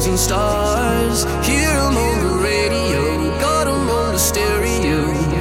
Angels and stars, hear 'em on the radio, got 'em on the stereo.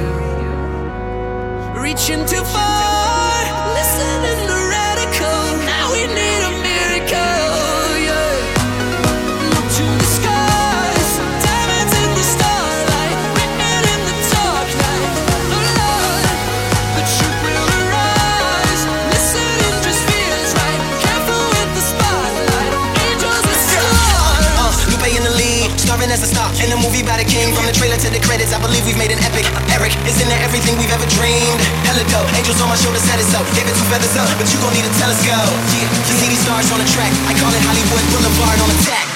Reaching too far, listening to radical. Now we need a miracle, yeah. Look to the skies, diamonds in the starlight, written in the dark night. Oh Lord, the truth will arise. Listening just feels right. Careful with the spotlight. Angels and stars. Lupe in the lead, starring as a star in the movie about a king. From the trailer to the credits, I believe we've made an epic. Eric is into everything we've ever dreamed. Hella dope, angels on my shoulder said it so. Gave it 2 feathers up, but you gon' need a telescope. Yeah, you see these stars on the track. I call it Hollywood Boulevard on attack.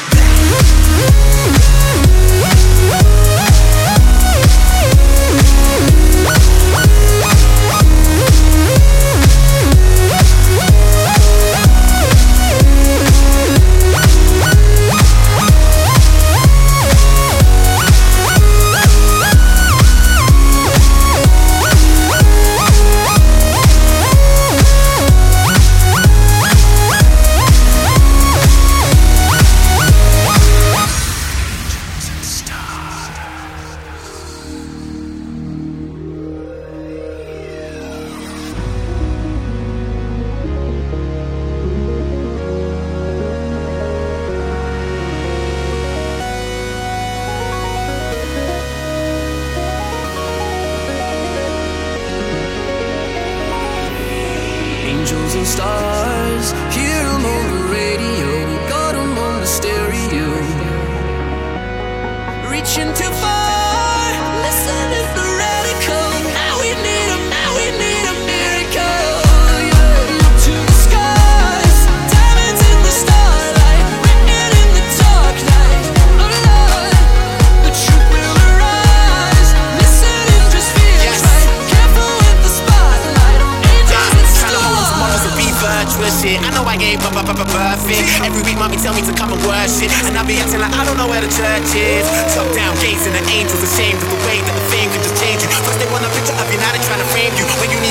Angels and stars, hear 'em on the radio, got 'em on the stereo. Reaching too far, listening to radical. Now we need a miracle, yeah. Look to the skies, diamonds in the starlight, written in the dark night. Oh Lord, the truth will arise. Listening just feels right. Careful with the spotlight. Angels and stars. Models will be virtuous shit. I know I ain't perfect. Every week mommy tell me to come and worship, and I be acting like I don't know where the church is. Top down gazing at angels, ashamed of the way that the fame can just change you. First they want a picture of you, now they trying to frame you. When you need